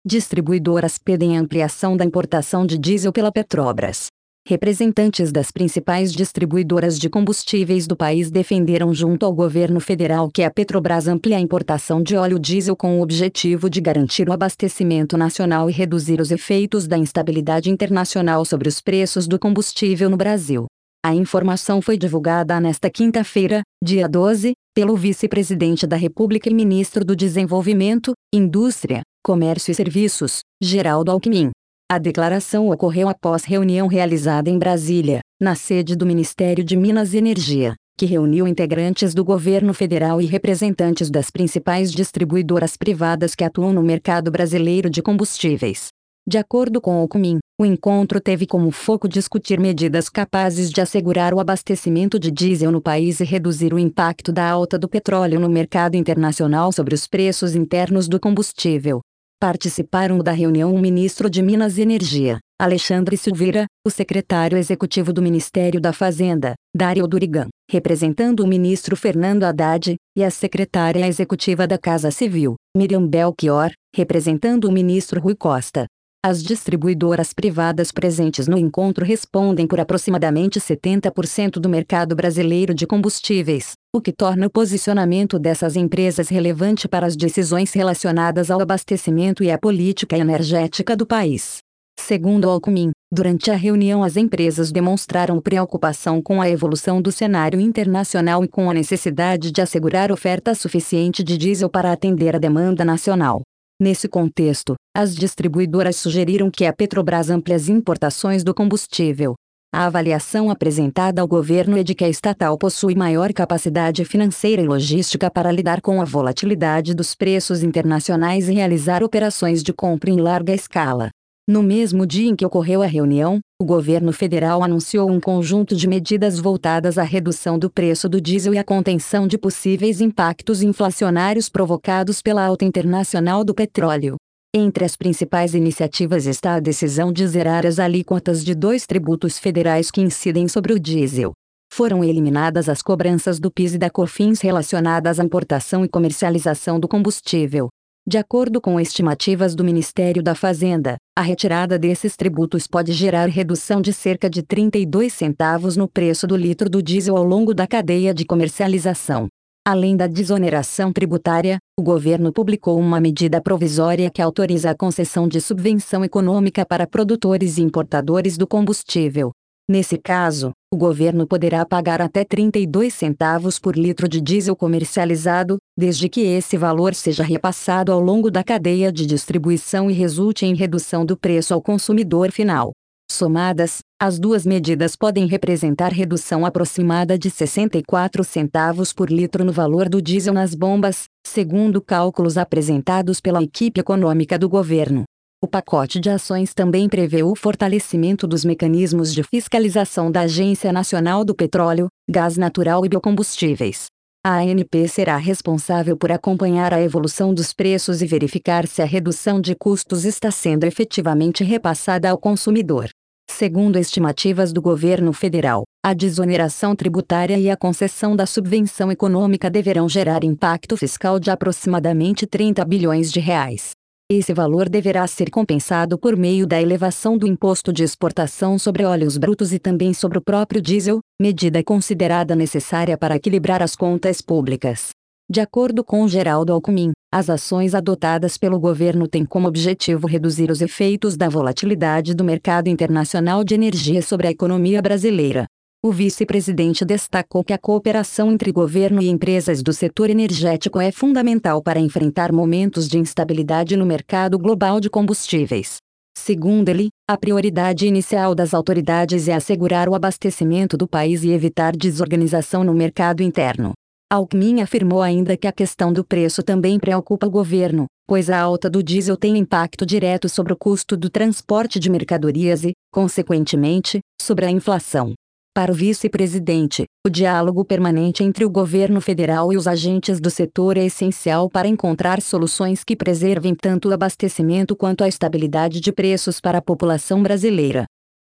Distribuidoras pedem ampliação da importação de diesel pela Petrobras. Representantes das principais distribuidoras de combustíveis do país defenderam junto ao governo federal que a Petrobras amplie a importação de óleo diesel com o objetivo de garantir o abastecimento nacional e reduzir os efeitos da instabilidade internacional sobre os preços do combustível no Brasil. A informação foi divulgada nesta quinta-feira, dia 12, pelo vice-presidente da República e ministro do Desenvolvimento, Indústria, Comércio e Serviços, Geraldo Alckmin. A declaração ocorreu após reunião realizada em Brasília, na sede do Ministério de Minas e Energia, que reuniu integrantes do governo federal e representantes das principais distribuidoras privadas que atuam no mercado brasileiro de combustíveis. De acordo com Alckmin, o encontro teve como foco discutir medidas capazes de assegurar o abastecimento de diesel no país e reduzir o impacto da alta do petróleo no mercado internacional sobre os preços internos do combustível. Participaram da reunião o ministro de Minas e Energia, Alexandre Silveira, o secretário executivo do Ministério da Fazenda, Dario Durigan, representando o ministro Fernando Haddad, e a secretária executiva da Casa Civil, Miriam Belchior, representando o ministro Rui Costa. As distribuidoras privadas presentes no encontro respondem por aproximadamente 70% do mercado brasileiro de combustíveis, o que torna o posicionamento dessas empresas relevante para as decisões relacionadas ao abastecimento e à política energética do país. Segundo Alckmin, durante a reunião as empresas demonstraram preocupação com a evolução do cenário internacional e com a necessidade de assegurar oferta suficiente de diesel para atender a demanda nacional. Nesse contexto, as distribuidoras sugeriram que a Petrobras amplie as importações do combustível. A avaliação apresentada ao governo é de que a estatal possui maior capacidade financeira e logística para lidar com a volatilidade dos preços internacionais e realizar operações de compra em larga escala. No mesmo dia em que ocorreu a reunião, o governo federal anunciou um conjunto de medidas voltadas à redução do preço do diesel e à contenção de possíveis impactos inflacionários provocados pela alta internacional do petróleo. Entre as principais iniciativas está a decisão de zerar as alíquotas de 2 tributos federais que incidem sobre o diesel. Foram eliminadas as cobranças do PIS e da COFINS relacionadas à importação e comercialização do combustível. De acordo com estimativas do Ministério da Fazenda, a retirada desses tributos pode gerar redução de cerca de 32 centavos no preço do litro do diesel ao longo da cadeia de comercialização. Além da desoneração tributária, o governo publicou uma medida provisória que autoriza a concessão de subvenção econômica para produtores e importadores do combustível. Nesse caso, o governo poderá pagar até 32 centavos por litro de diesel comercializado, desde que esse valor seja repassado ao longo da cadeia de distribuição e resulte em redução do preço ao consumidor final. Somadas, as duas medidas podem representar redução aproximada de 64 centavos por litro no valor do diesel nas bombas, segundo cálculos apresentados pela equipe econômica do governo. O pacote de ações também prevê o fortalecimento dos mecanismos de fiscalização da Agência Nacional do Petróleo, Gás Natural e Biocombustíveis. A ANP será responsável por acompanhar a evolução dos preços e verificar se a redução de custos está sendo efetivamente repassada ao consumidor. Segundo estimativas do governo federal, a desoneração tributária e a concessão da subvenção econômica deverão gerar impacto fiscal de aproximadamente 30 bilhões de reais. Esse valor deverá ser compensado por meio da elevação do imposto de exportação sobre óleos brutos e também sobre o próprio diesel, medida considerada necessária para equilibrar as contas públicas. De acordo com Geraldo Alckmin, as ações adotadas pelo governo têm como objetivo reduzir os efeitos da volatilidade do mercado internacional de energia sobre a economia brasileira. O vice-presidente destacou que a cooperação entre governo e empresas do setor energético é fundamental para enfrentar momentos de instabilidade no mercado global de combustíveis. Segundo ele, a prioridade inicial das autoridades é assegurar o abastecimento do país e evitar desorganização no mercado interno. Alckmin afirmou ainda que a questão do preço também preocupa o governo, pois a alta do diesel tem impacto direto sobre o custo do transporte de mercadorias e, consequentemente, sobre a inflação. Para o vice-presidente, o diálogo permanente entre o governo federal e os agentes do setor é essencial para encontrar soluções que preservem tanto o abastecimento quanto a estabilidade de preços para a população brasileira.